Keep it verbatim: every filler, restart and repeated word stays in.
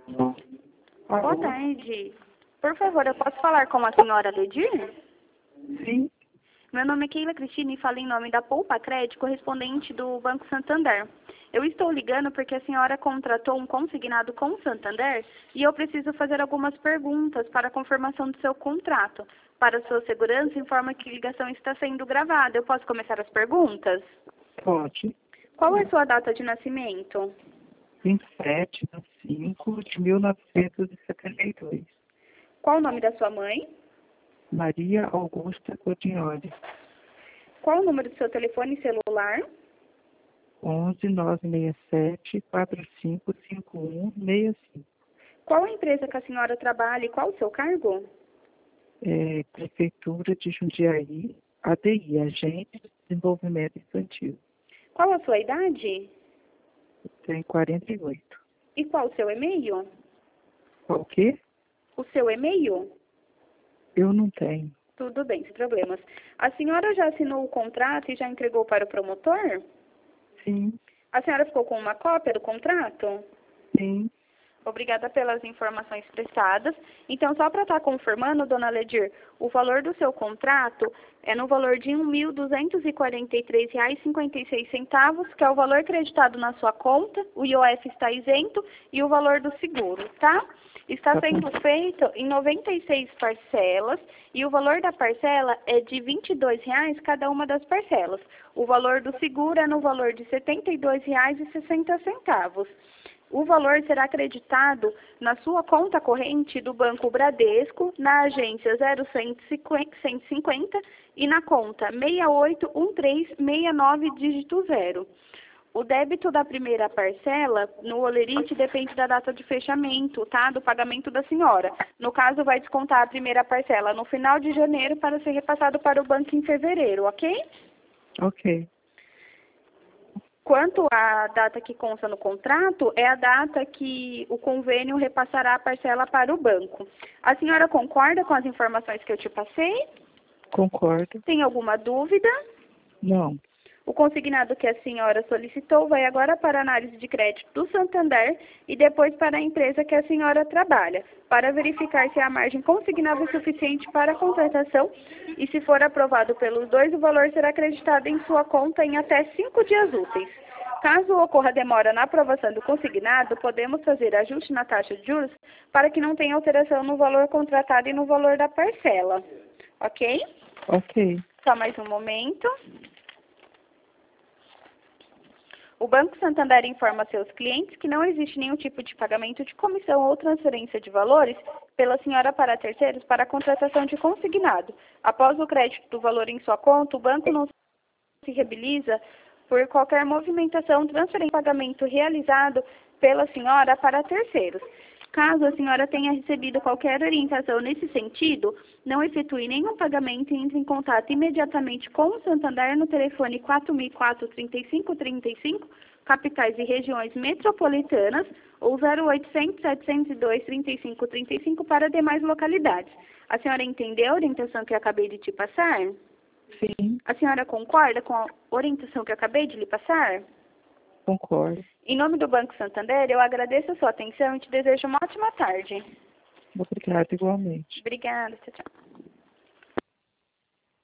Boa Alô? tarde. Por favor, eu posso falar com a senhora Ledir? Sim, Meu nome é Keila Cristina e falo em nome da Poupa Crédito, correspondente do Banco Santander. Eu estou ligando porque a senhora contratou um consignado com o Santander e eu preciso fazer algumas perguntas para a confirmação do seu contrato. Para sua segurança, informa que a ligação está sendo gravada. Eu posso começar as perguntas? pode. Qual é a sua data de nascimento? vinte e sete de cinco de mil novecentos e setenta e dois. Qual o nome da sua mãe? Maria Augusta Codignoli. Qual o número do seu telefone celular? onze nove seis sete quatro cinco cinco um seis cinco. Qual a empresa que a senhora trabalha e qual o seu cargo? É, Prefeitura de Jundiaí, A D I, Agente de Desenvolvimento Infantil. Qual a sua idade? Eu tenho quarenta e oito. E qual o seu e-mail? Qual o quê? O seu e-mail? Eu não tenho. Tudo bem, sem problemas. A senhora já assinou o contrato e já entregou para o promotor? Sim, A senhora ficou com uma cópia do contrato? sim. Obrigada pelas informações prestadas. Então, só para estar confirmando, dona Ledir, o valor do seu contrato é no valor de um mil duzentos e quarenta e três reais e cinquenta e seis centavos, que é o valor creditado na sua conta, o I O F está isento e o valor do seguro, tá? Está Tá sendo bom. feito em noventa e seis parcelas e o valor da parcela é de vinte e dois reais cada uma das parcelas. O valor do seguro é no valor de setenta e dois reais e sessenta centavos. O valor será acreditado na sua conta corrente do Banco Bradesco, na agência zero cento e cinquenta e na conta seis oito um três seis nove dígito zero. O débito da primeira parcela no Olerite depende da data de fechamento, tá? Do pagamento da senhora. No caso, vai descontar a primeira parcela no final de janeiro para ser repassado para o banco em fevereiro, ok? Ok. Quanto à data que consta no contrato, é a data que o convênio repassará a parcela para o banco. A senhora concorda com as informações que eu te passei? Concordo. Tem alguma dúvida? Não. O consignado que a senhora solicitou vai agora para a análise de crédito do Santander e depois para a empresa que a senhora trabalha, para verificar se a margem consignável é suficiente para a contratação e, se for aprovado pelos dois, o valor será acreditado em sua conta em até cinco dias úteis. Caso ocorra demora na aprovação do consignado, podemos fazer ajuste na taxa de juros para que não tenha alteração no valor contratado e no valor da parcela. Ok? Ok. Só mais um momento. O Banco Santander informa a seus clientes que não existe nenhum tipo de pagamento de comissão ou transferência de valores pela senhora para terceiros para a contratação de consignado. Após o crédito do valor em sua conta, o banco não se reabiliza por qualquer movimentação, transferência ou pagamento realizado pela senhora para terceiros. Caso a senhora tenha recebido qualquer orientação nesse sentido, não efetue nenhum pagamento e entre em contato imediatamente com o Santander no telefone quatro mil e quatro, trinta e cinco trinta e cinco, capitais e regiões metropolitanas, ou zero oitocentos, setecentos e dois, trinta e cinco trinta e cinco para demais localidades. A senhora entendeu a orientação que eu acabei de te passar? Sim, A senhora concorda com a orientação que eu acabei de lhe passar? concordo. Em nome do Banco Santander, eu agradeço a sua atenção e te desejo uma ótima tarde. Obrigado igualmente. Obrigada, tchau, tchau.